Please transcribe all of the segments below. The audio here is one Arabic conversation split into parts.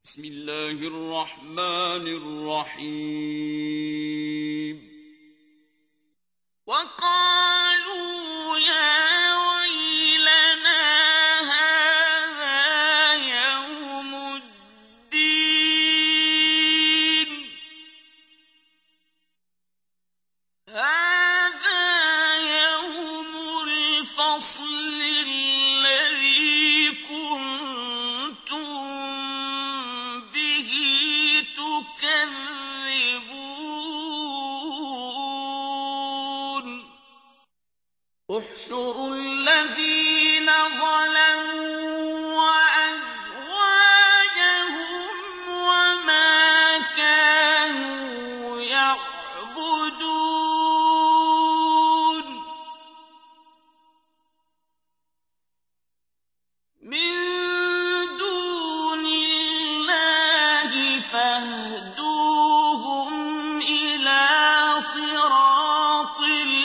بسم الله الرحمن الرحيم وقالوا يا ويلنا هذا يوم الدين هذا يوم الفصل الذي كنتم به تكذبون احشروا الذين ظلموا وأزواجهم وما كانوا يعبدون من دون الله فاهدوهم إلى صراط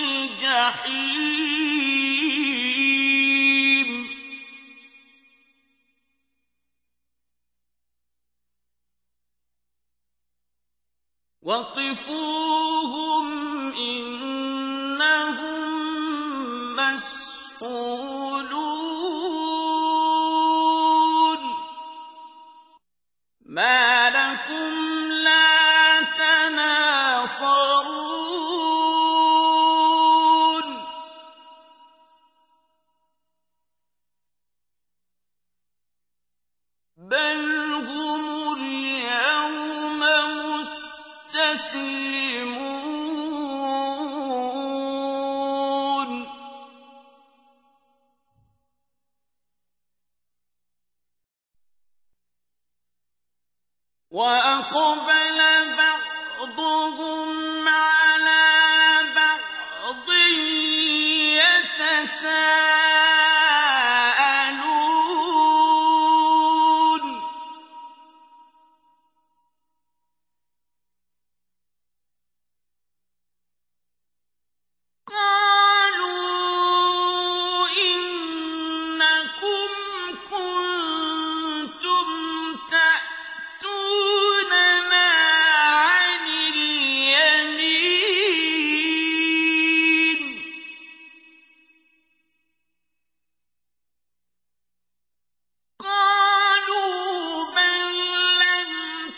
الجحيم وقفوهم إنهم مسئولون ما لكم لا تناصرون بل هم اليوم مستسلمون وأقبل بعضهم على بعض يتساءلون قالوا إنكم كنتم تأتوننا عن اليمين قالوا بل لم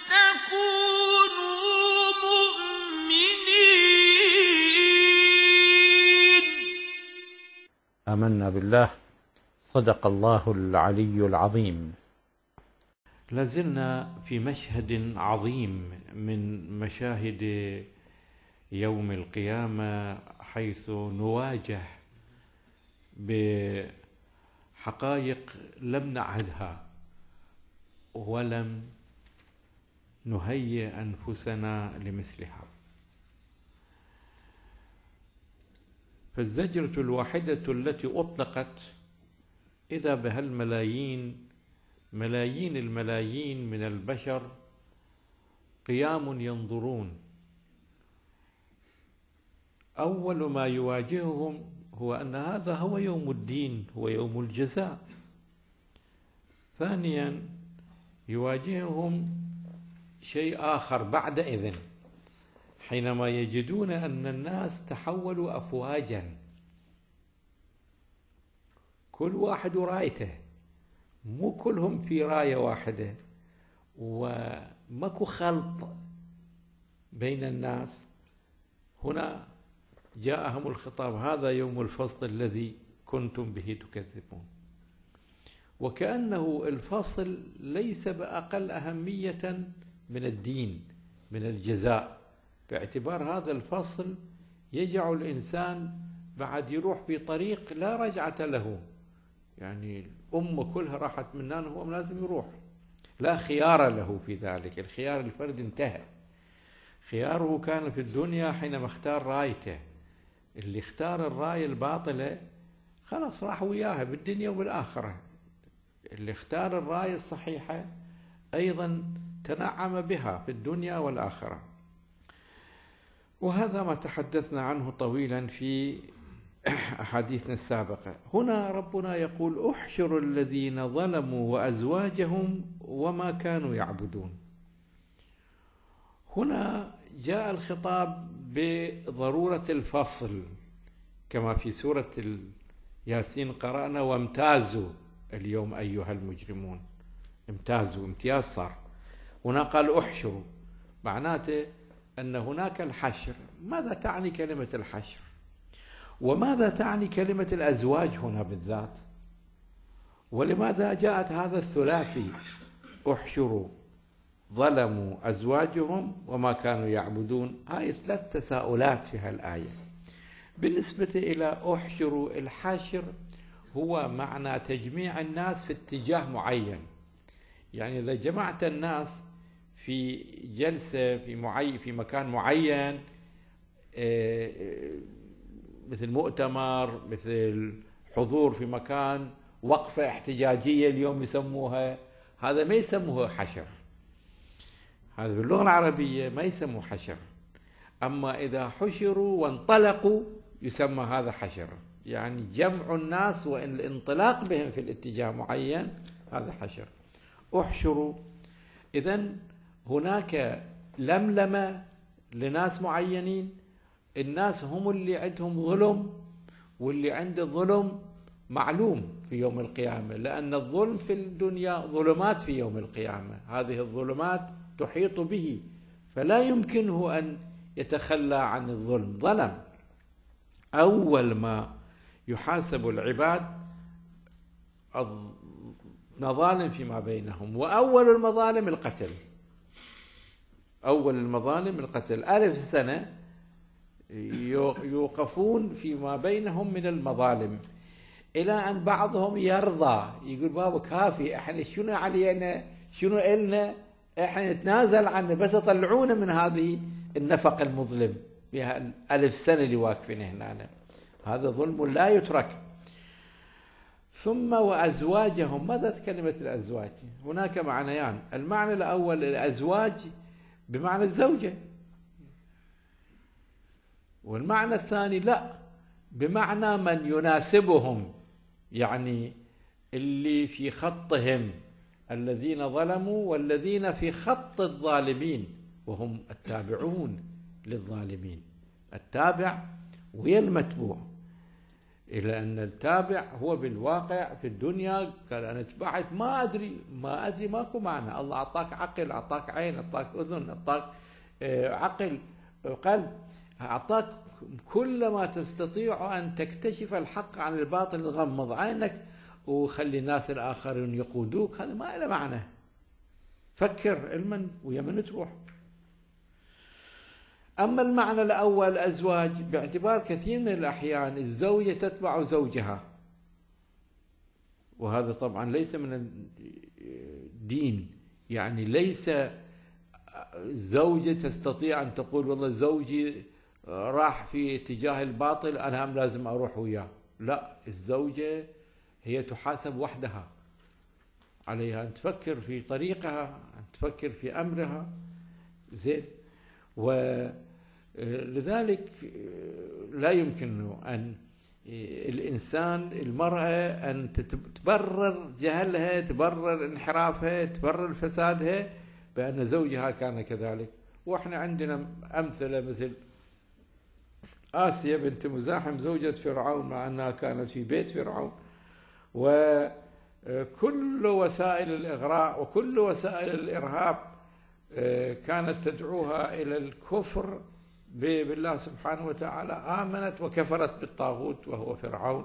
تكونوا مؤمنين آمنا بالله. صدق الله العلي العظيم. لازلنا في مشهد عظيم من مشاهد يوم القيامة، حيث نواجه بحقائق لم نعهدها ولم نهيئ أنفسنا لمثلها. فالزجرة الواحدة التي أطلقت إذا بها الملايين، ملايين الملايين من البشر قيام ينظرون. أول ما يواجههم هو أن هذا هو يوم الدين، هو يوم الجزاء. ثانيا يواجههم شيء آخر بعد إذن، حينما يجدون أن الناس تحولوا أفواجا، كل واحد رايته، مو كلهم في راية واحدة، وماكو خلط بين الناس. هنا جاءهم الخطاب: هذا يوم الفصل الذي كنتم به تكذبون. وكأنه الفصل ليس بأقل أهمية من الدين، من الجزاء، باعتبار هذا الفصل يجعل الإنسان بعد يروح في طريق لا رجعة له. يعني الأمة كلها راحت مننا، هو لازم يروح، لا خيار له في ذلك. الخيار الفرد انتهى. خياره كان في الدنيا حينما اختار رايته. اللي اختار الراية الباطلة خلاص راح وياها بالدنيا وبالآخرة. اللي اختار الراية الصحيحة أيضا تنعم بها في الدنيا والآخرة. وهذا ما تحدثنا عنه طويلا في أحاديثنا السابقة. هنا ربنا يقول احشروا الذين ظلموا وأزواجهم وما كانوا يعبدون. هنا جاء الخطاب بضرورة الفصل، كما في سورة ياسين قرأنا وامتازوا اليوم أيها المجرمون. امتازوا، امتياز صار. هنا قال احشروا، معناته أن هناك الحشر. ماذا تعني كلمة الحشر؟ وماذا تعني كلمة الأزواج هنا بالذات؟ ولماذا جاءت هذا الثلاثي احشروا ظلموا أزواجهم وما كانوا يعبدون؟ هاي 3 تساؤلات في هالآية. بالنسبة إلى احشروا، الحشر هو معنى تجميع الناس في اتجاه معين. يعني إذا جمعت الناس في جلسة في مكان معين، مثل مؤتمر، مثل حضور في مكان، وقفة احتجاجية اليوم يسموها، هذا ما يسموه حشر. هذا باللغة العربية ما يسموه حشر. أما إذا حشروا وانطلقوا يسمى هذا حشر، يعني جمع الناس والانطلاق بهم في الاتجاه معين، هذا حشر. احشروا، إذن هناك لملمة لناس معينين. الناس هم اللي عندهم ظلم، واللي عنده الظلم معلوم في يوم القيامة، لأن الظلم في الدنيا ظلمات في يوم القيامة. هذه الظلمات تحيط به، فلا يمكنه أن يتخلى عن الظلم. ظلم. أول ما يحاسب العباد مظالم فيما بينهم، وأول المظالم القتل. أول المظالم القتل. 1000 سنة يوقفون فيما بينهم من المظالم، إلى أن بعضهم يرضى، يقول بابا كافي، احنا شنو علينا، شنو إلنا، احنا نتنازل عنه، بس طلعونا من هذه النفق المظلم بها 1000 سنة اللي واقفين هنا. هذا ظلم لا يترك. ثم وأزواجهم. ماذا كلمة الأزواج؟ هناك معنيان. المعنى الأول الأزواج بمعنى الزوجة، والمعنى الثاني لا، بمعنى من يناسبهم، يعني اللي في خطهم، الذين ظلموا والذين في خط الظالمين، وهم التابعون للظالمين. التابع ويا المتبوع، إلى أن التابع هو بالواقع في الدنيا قال أنا اتبعت ما أدري ماكو معنى. الله أعطاك عقل، أعطاك عين، أعطاك أذن، أعطاك عقل، قلب، أعطاك كل ما تستطيع أن تكتشف الحق عن الباطل. غمض عينك وخلي الناس الآخرين يقودوك، هذا ما له معنى. فكر علما ويا من تروح. أما المعنى الأول الأزواج، باعتبار كثير من الأحيان الزوجة تتبع زوجها، وهذا طبعا ليس من الدين. يعني ليس زوجة تستطيع أن تقول والله زوجي راح في اتجاه الباطل أنا هم لازم أروح وياه. لا، الزوجة هي تحاسب وحدها، عليها أن تفكر في طريقها، أن تفكر في أمرها. زين. ولذلك لا يمكن أن الإنسان، المرأة، أن تبرر جهلها، تبرر انحرافها، تبرر فسادها بأن زوجها كان كذلك. وإحنا عندنا أمثلة مثل آسيا بنت مزاحم زوجة فرعون، مع أنها كانت في بيت فرعون، وكل وسائل الإغراء وكل وسائل الإرهاب كانت تدعوها إلى الكفر بالله سبحانه وتعالى. آمنت وكفرت بالطاغوت وهو فرعون،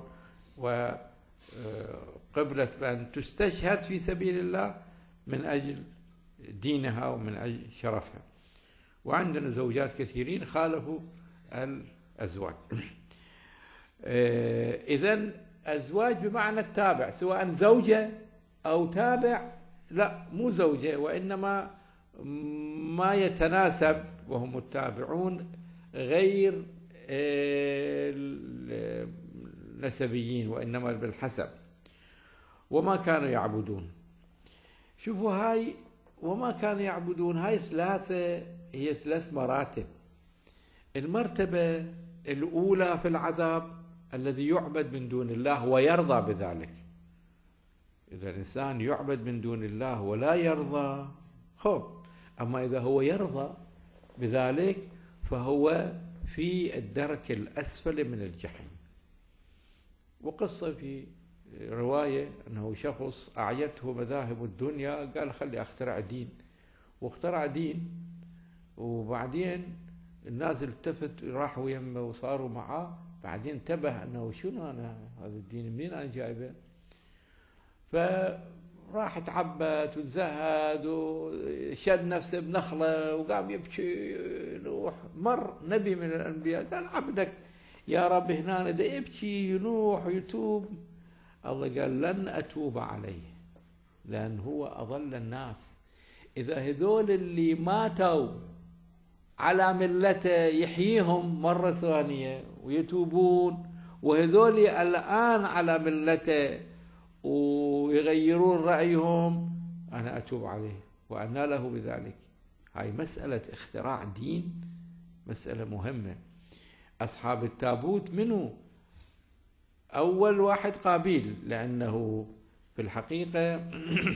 وقبلت بأن تستشهد في سبيل الله من أجل دينها ومن أجل شرفها. وعندنا زوجات كثيرين خالفوا الأزواج. إذن أزواج بمعنى التابع، سواء زوجة أو تابع. لا، مو زوجة، وإنما ما يتناسب، وهم التابعون غير نسبيين، وإنما بالحسب. وما كانوا يعبدون. شوفوا هاي وما كانوا يعبدون، هاي ثلاث مراتب. المرتبة الأولى في العذاب الذي يعبد من دون الله ويرضى بذلك. إذا الإنسان يعبد من دون الله ولا يرضى، أما إذا هو يرضى بذلك فهو في الدرك الأسفل من الجحيم. وقصة في رواية أنه شخص أعيته مذاهب الدنيا، قال خلي أخترع دين، واخترع دين، وبعدين الناس التفت راحوا يمه وصاروا معاه، بعدين انتبه أنه شنو أنا هذا الدين منين أنا جايبه، فراح تعبت وتزهد وشد نفسه بنخلة وقام يبكي ينوح. مر نبي من الأنبياء قال عبدك يا رب هنا ده يبكي ينوح ويتوب. الله قال لن أتوب عليه لأن هو أضل الناس. إذا هذول اللي ماتوا على ملته يحييهم مرة ثانية ويتوبون، وهذول الآن على ملته ويغيرون رأيهم، أنا أتوب عليه وأنا له بذلك. هاي مسألة اختراع دين مسألة مهمة. أصحاب التابوت منه أول واحد قابيل، لأنه في الحقيقة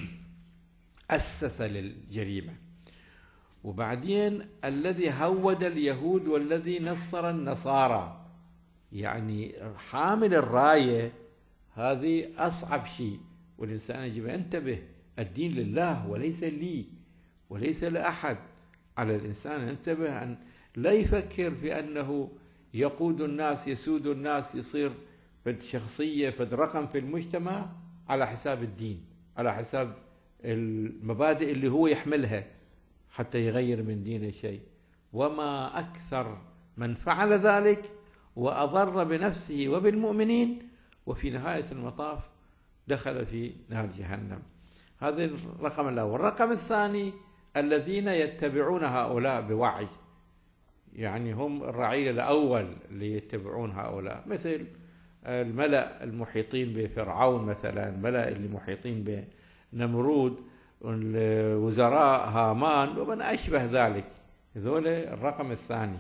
أسس للجريمة، وبعدين الذي هود اليهود والذي نصر النصارى، يعني حامل الراية هذه أصعب شيء. والإنسان يجب أن ينتبه، الدين لله وليس لي وليس لأحد. على الإنسان ينتبه أن لا يفكر في أنه يقود الناس يسود الناس، يصير فد شخصية فد رقم في المجتمع على حساب الدين، على حساب المبادئ اللي هو يحملها حتى يغير من دينه شيء. وما أكثر من فعل ذلك وأضر بنفسه وبالمؤمنين، وفي نهاية المطاف دخل في نار جهنم. هذا الرقم الأول. الرقم الثاني الذين يتبعون هؤلاء بوعي، يعني هم الرعيل الأول اللي يتبعون هؤلاء، مثل الملأ المحيطين بفرعون مثلا، الملأ اللي محيطين بنمرود، وزراء هامان ومن أشبه ذلك. هذول الرقم الثاني،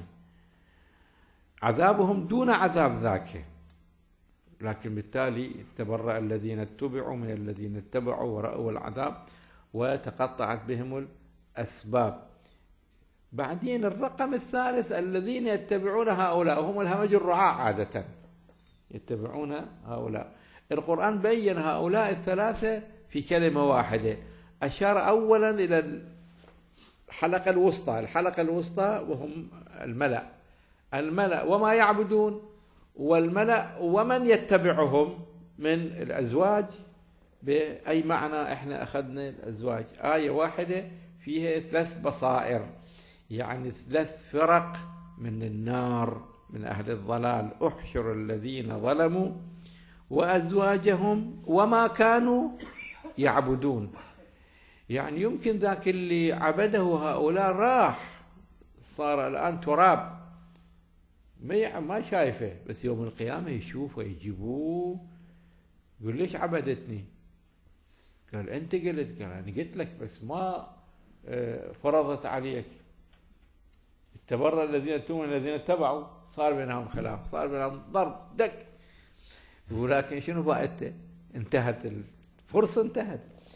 عذابهم دون عذاب ذاك، لكن بالتالي تبرأ الذين اتبعوا من الذين اتبعوا ورأوا العذاب وتقطعت بهم الأسباب. بعدين الرقم الثالث الذين يتبعون هؤلاء، هم الهمج الرعاع عادة يتبعون هؤلاء. القرآن بين هؤلاء الثلاثة في كلمة واحدة، أشار أولا إلى الحلقة الوسطى وهم الملأ وما يعبدون، والملأ ومن يتبعهم من الأزواج. بأي معنى احنا أخذنا الأزواج؟ آية واحدة فيها 3 بصائر، يعني 3 فرق من النار من أهل الضلال. احشر الذين ظلموا وأزواجهم وما كانوا يعبدون. يعني يمكن ذاك اللي عبده هؤلاء راح صار الآن تراب، ما شايفه، بس يوم القيامة يشوفه يجيبوه، يقول ليش عبدتني؟ قال أنت قلت. قال أنا قلت لك بس ما فرضت عليك. تبرأ الذين اتبعوا الذين اتبعوا، صار بينهم خلاف، صار بينهم ضرب دك. ولكن شنو فائدته؟ انتهت الفرصة، انتهت.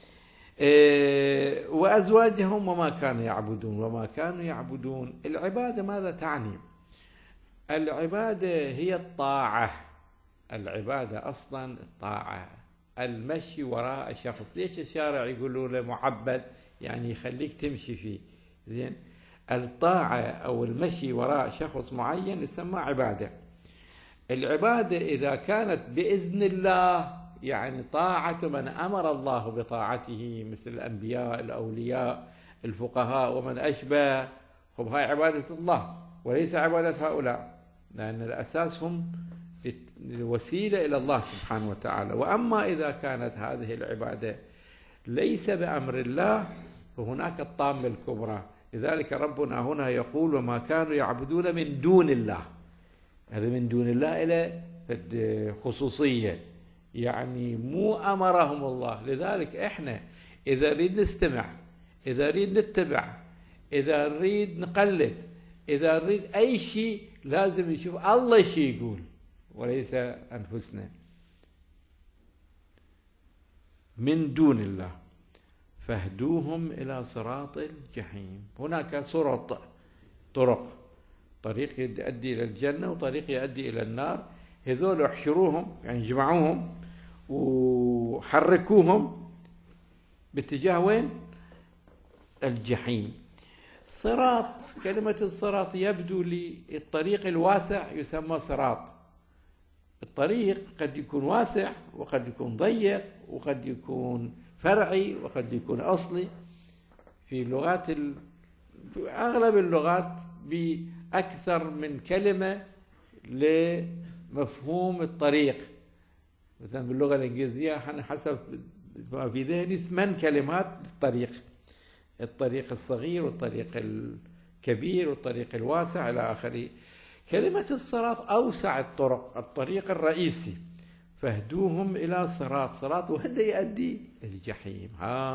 وأزواجهم وما كانوا يعبدون. العبادة ماذا تعني؟ العبادة هي الطاعة. العبادة أصلا الطاعة، المشي وراء شخص. ليش الشارع يقولوا له معبد؟ يعني يخليك تمشي فيه. زين، الطاعة أو المشي وراء شخص معين يسمى عبادة. العبادة إذا كانت بإذن الله، يعني طاعة من أمر الله بطاعته مثل الأنبياء الأولياء الفقهاء ومن أشبه، هاي عبادة الله وليس عبادة هؤلاء، لأن الأساس هم وسيلة إلى الله سبحانه وتعالى. وأما إذا كانت هذه العبادة ليس بأمر الله فهناك الطامة الكبرى. لذلك ربنا هنا يقول وما كانوا يعبدون من دون الله. هذا من دون الله إلى خصوصية، يعني مو أمرهم الله. لذلك إحنا إذا نريد نستمع، إذا نريد نتبع، إذا نريد نقلد، إذا نريد أي شيء، لازم نشوف الله شيء يقول وليس أنفسنا، من دون الله، فاهدوهم إلى صراط الجحيم. هناك طرق، طريق يؤدي إلى الجنة وطريق يؤدي إلى النار. هذول احشروهم، يعني جمعوهم وحركوهم باتجاه وين؟ الجحيم. صراط، كلمة الصراط يبدو لي الطريق الواسع يسمى صراط. الطريق قد يكون واسع وقد يكون ضيق وقد يكون فرعي وقد يكون أصلي. في لغات في أغلب اللغات بأكثر من كلمة لمفهوم الطريق. مثلا باللغة الإنجليزية حسب ما في ذهني 8 كلمات للطريق: الطريق الصغير والطريق الكبير والطريق الواسع إلى آخره. كلمة الصراط أوسع الطرق، الطريق الرئيسي. فاهدوهم إلى صراط وهذا يؤدي الجحيم.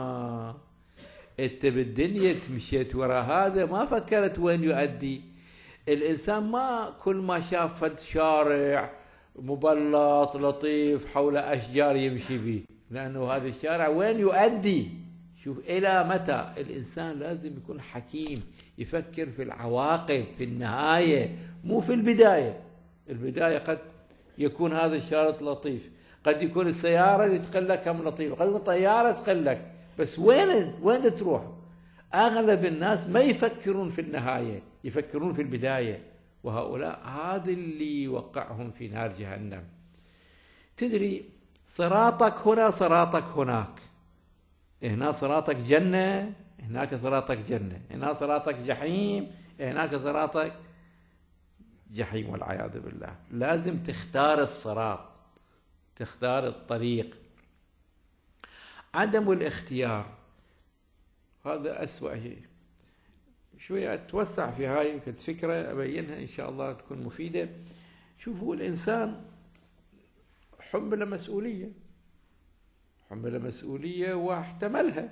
أنت بالدنيا مشيت وراء هذا، ما فكرت وين يؤدي. الإنسان ما كل ما شاف فد شارع مبلط لطيف حول أشجار يمشي به، لأنه هذا الشارع وين يؤدي. شوف إلى متى. الإنسان لازم يكون حكيم، يفكر في العواقب، في النهاية، مو في البداية. البداية قد يكون هذا الشارع لطيف، قد يكون السيارة اللي تقلك هم لطيفة، قد يكون طيارة تقلك، بس وين تروح؟ أغلب الناس ما يفكرون في النهاية، يفكرون في البداية، وهؤلاء هذا اللي يوقعهم في نار جهنم. تدري صراطك هنا صراطك هناك، هنا صراطك جنة، هناك صراطك جنة، هنا صراطك جحيم، هناك صراطك جحيم والعياذ بالله. لازم تختار الصراط، تختار الطريق. عدم الاختيار هذا أسوأ شيء. شوية أتوسع في هاي الفكرة أبينها إن شاء الله تكون مفيدة. شوفوا، الإنسان حمل مسؤولية واحتملها،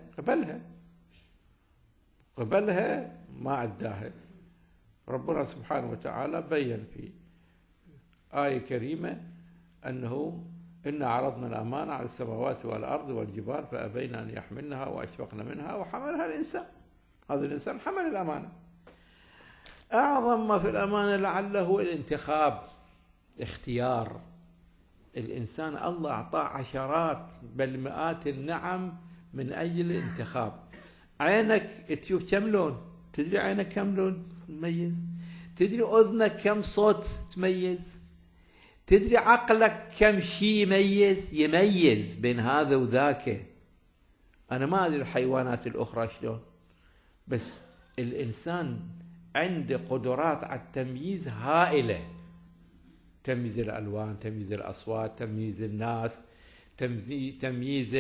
قبلها ما أداها. ربنا سبحانه وتعالى بيّن في آية كريمة أنه إن عرضنا الأمانة على السماوات والأرض والجبال فأبين أن يحملنها وأشفقن منها وحملها الإنسان. هذا الإنسان حمل الأمانة. أعظم ما في الأمانة لعله هو الانتخاب، اختيار. الإنسان الله أعطاه عشرات بل مئات النعم من أجل الانتخاب. عينك تشوف كم لون، تدري عينك كم لون تميز، تدري أذنك كم صوت تميز، تدري عقلك كم شيء يميز بين هذا وذاك. أنا ما أدري الحيوانات الأخرى شلون، بس الإنسان عنده قدرات على التمييز هائلة. تمييز الألوان، تمييز الأصوات، تمييز الناس، تمييز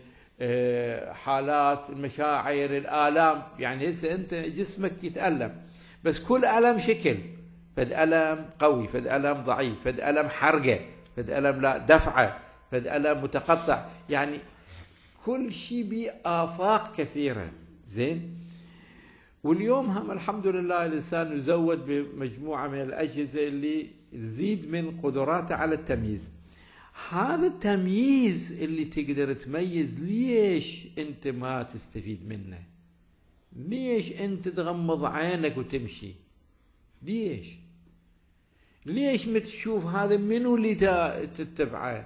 حالات المشاعر، الآلام. يعني هسه أنت جسمك يتألم، بس كل ألم شكل. فد ألم قوي، فد ألم ضعيف، فد ألم حرقة، فد ألم لا دفعة، فد ألم متقطع. يعني كل شيء بآفاق كثيرة. زين. واليوم هم الحمد لله الإنسان يزود بمجموعة من الأجهزة اللي تزيد من قدراته على التمييز. هذا التمييز اللي تقدر تميز، ليش أنت ما تستفيد منه؟ ليش أنت تغمض عينك وتمشي؟ ليش ما تشوف هذا منو اللي تتبعه؟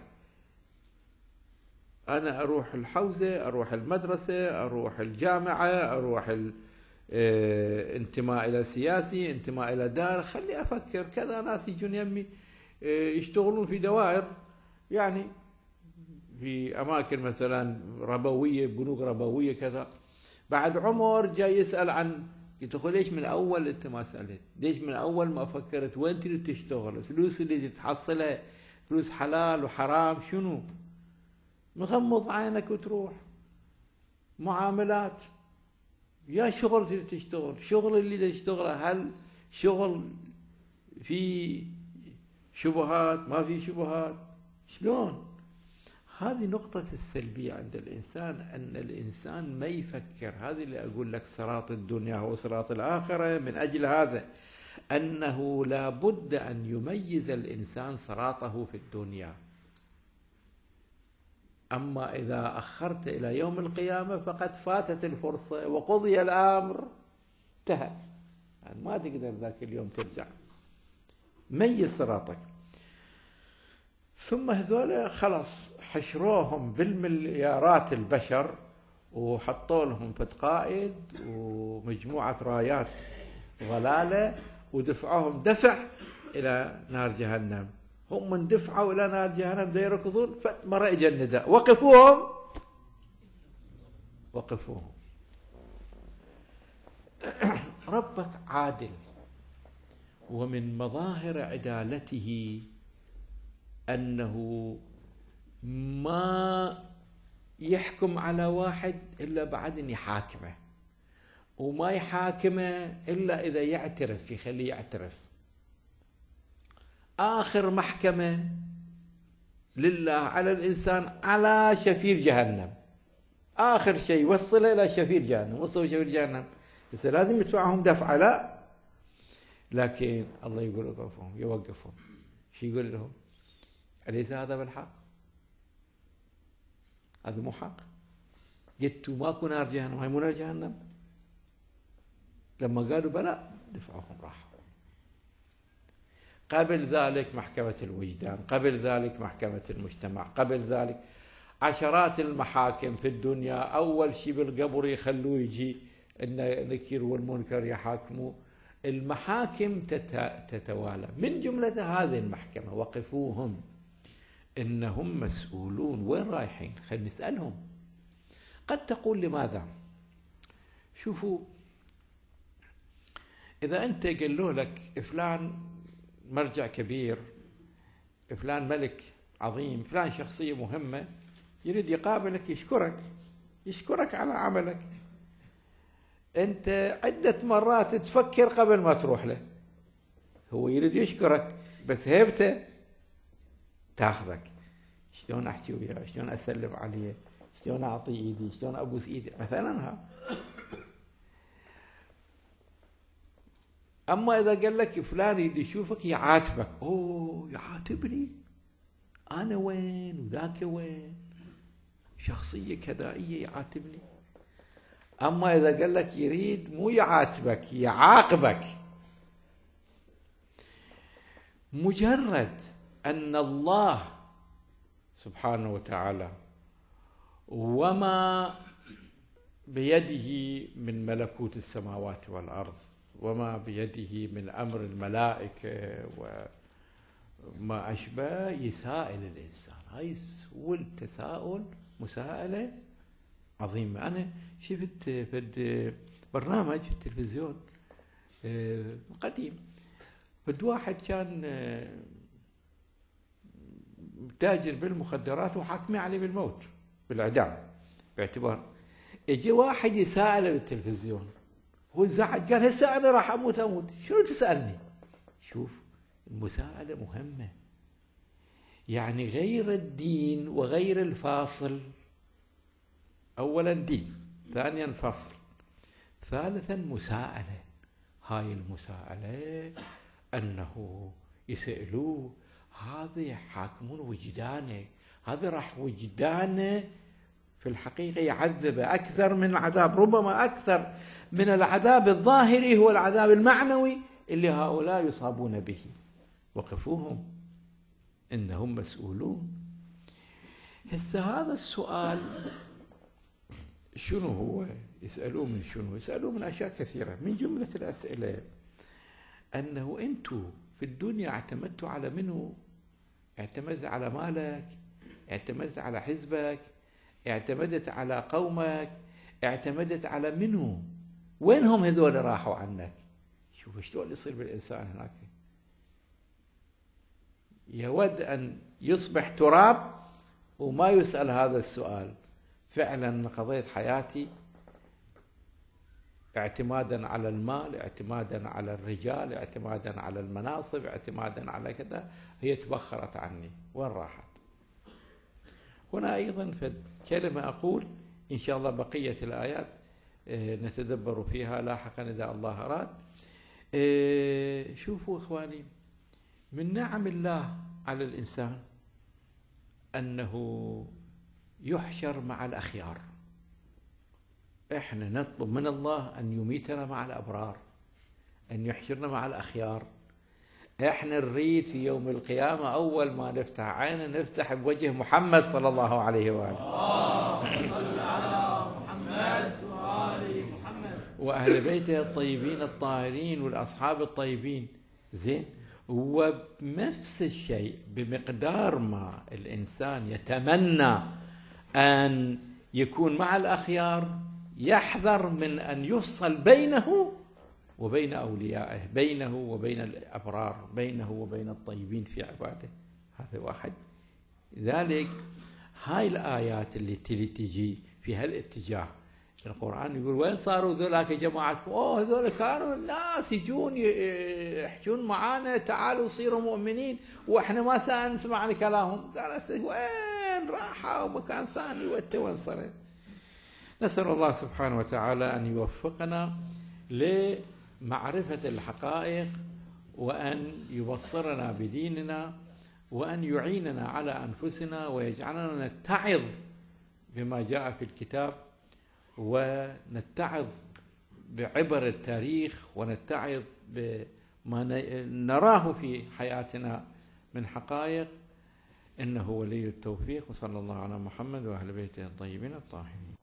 أنا أروح الحوزة، أروح المدرسة، أروح الجامعة، أروح انتماء إلى سياسي، انتماء إلى دار. خلي أفكر. كذا ناس يجون يمي يشتغلون في دوائر، يعني في أماكن مثلا ربوية، بنوك ربوية كذا. بعد عمر جاي يسأل عن، يقول ليش من أول أنت ما سألت؟ ليش من أول ما فكرت وين تريد تشتغل؟ الفلوس اللي تحصلها فلوس حلال وحرام شنو؟ مغمض عينك وتروح معاملات. يا شغل تريد تشتغل، شغل اللي تشتغله هل شغل في شبهات ما في شبهات؟ شلون؟ هذه نقطة السلبية عند الإنسان، أن الإنسان ما يفكر. هذه اللي أقول لك صراط الدنيا هو صراط الآخرة. من أجل هذا أنه لا بد أن يميز الإنسان صراطه في الدنيا. أما إذا أخرت إلى يوم القيامة فقد فاتت الفرصة وقضي الأمر، انتهى، يعني ما تقدر ذاك اليوم ترجع. ميز صراطك. ثم هذول خلاص حشروهم بالمليارات البشر وحطوا لهم فد قائد ومجموعة رايات ضلالة ودفعوهم دفع إلى نار جهنم. هم من دفعوا إلى نار جهنم دا يركضون، فمرة إجا النداء وقفوهم وقفوهم. ربك عادل، ومن مظاهر عدالته أنه ما يحكم على واحد إلا بعد أن يحاكمه، وما يحاكمه إلا إذا يعترف، يخليه يعترف. آخر محكمة لله على الإنسان على شفير جهنم، آخر شيء وصله إلى شفير جهنم، وصلوا شفير جهنم، بس لازم يدفعهم دفعة، لا، لكن الله يقول وقفهم، يوقفهم. شو يقول لهم؟ أليس هذا بالحق؟ هذا مو حق. قلتوا ماكو نار جهنم، هاي مو نار جهنم. لما قالوا بلى دفعهم راحوا. قبل ذلك محكمة الوجدان، قبل ذلك محكمة المجتمع، قبل ذلك عشرات المحاكم في الدنيا. أول شيء بالقبر يخلوه يجي النكير والمنكر يحاكموا. المحاكم تتوالى، من جملة هذه المحكمة وقفوهم إنهم مسؤولون. وين رايحين؟ خلينا نسألهم. قد تقول لماذا؟ شوفوا، إذا أنت قالوا لك فلان مرجع كبير، فلان ملك عظيم، فلان شخصية مهمة، يريد يقابلك يشكرك على عملك، أنت عدة مرات تفكر قبل ما تروح له. هو يريد يشكرك بس هيبته تاخذك. شلون أحكي وياه، شلون أسلم عليه، شلون أعطي إيدي، شلون أبوس إيدي مثلا. أما إذا قال لك فلان يريد يشوفك يعاتبك، أوه يعاتبني أنا وين وذاك وين، شخصية كذائية يعاتبني. أما إذا قال لك يريد مو يعاتبك يعاقبك، مجرد أن الله سبحانه وتعالى وما بيده من ملكوت السماوات والأرض وما بيده من أمر الملائكة وما أشبه يسائل الإنسان. هاي والتساؤل مساءلة عظيمة. أنا شفت في برنامج في التلفزيون قديم، فد واحد كان تاجر بالمخدرات وحاكمين عليه بالموت بالإعدام باعتبار. اجى واحد يسأله بالتلفزيون، هو انزعج قال هسه أنا راح أموت. شنو تسألني؟ شوف، المساءلة مهمة. يعني غير الدين وغير الفاصل، أولا دين، ثانيا فصل، ثالثا مساءلة. هاي المساءلة أنه يسألوه، هذا يحاكمون وجدانه، هذا راح وجدانه في الحقيقة يعذبه أكثر من العذاب، ربما أكثر من العذاب الظاهري هو العذاب المعنوي اللي هؤلاء يصابون به. وقفوهم إنهم مسؤولون. هسه هذا السؤال شنو هو؟ يسألوه من شنو؟ يسألوه من أشياء كثيرة. من جملة الأسئلة أنه أنتوا في الدنيا اعتمدتوا على منو؟ اعتمدت على مالك، اعتمدت على حزبك، اعتمدت على قومك، اعتمدت على منو؟ وينهم هذول راحوا عنك؟ شوف شلون يصير بالإنسان هناك، يود أن يصبح تراب وما يسأل هذا السؤال. فعلا قضيت حياتي اعتمادا على المال، اعتمادا على الرجال، اعتمادا على المناصب، اعتمادا على كذا، هي تبخرت عني، وين راحت؟ هنا أيضا في كلمة أقول إن شاء الله بقية الآيات نتدبر فيها لاحقا إذا الله أراد. شوفوا إخواني، من نعم الله على الإنسان أنه يحشر مع الأخيار. إحنا نطلب من الله أن يميتنا مع الأبرار، أن يحشرنا مع الأخيار. إحنا نريد في يوم القيامة أول ما نفتح عيننا نفتح بوجه محمد صلى الله عليه وآله، صل على محمد وآل محمد، وأهل بيته الطيبين الطاهرين والأصحاب الطيبين. زين، ونفس الشيء بمقدار ما الإنسان يتمنى أن يكون مع الأخيار يحذر من أن يفصل بينه وبين أوليائه، بينه وبين الأبرار، بينه وبين الطيبين في عباده. هذا واحد. لذلك هاي الآيات اللي تجي في هالاتجاه، القرآن يقول وين صاروا ذولاك جماعتكم؟ هذول كانوا الناس يجون يحجون معانا، تعالوا صيروا مؤمنين واحنا ما سنسمع كلامهم. قال وين راحوا مكان ثاني وانت وين صرت؟ نسأل الله سبحانه وتعالى أن يوفقنا لمعرفة الحقائق، وأن يبصرنا بديننا، وأن يعيننا على أنفسنا، ويجعلنا نتعظ بما جاء في الكتاب، ونتعظ بعبر التاريخ، ونتعظ بما نراه في حياتنا من حقائق. إنه ولي التوفيق، وصلى الله على محمد وأهل بيته الطيبين الطاهرين.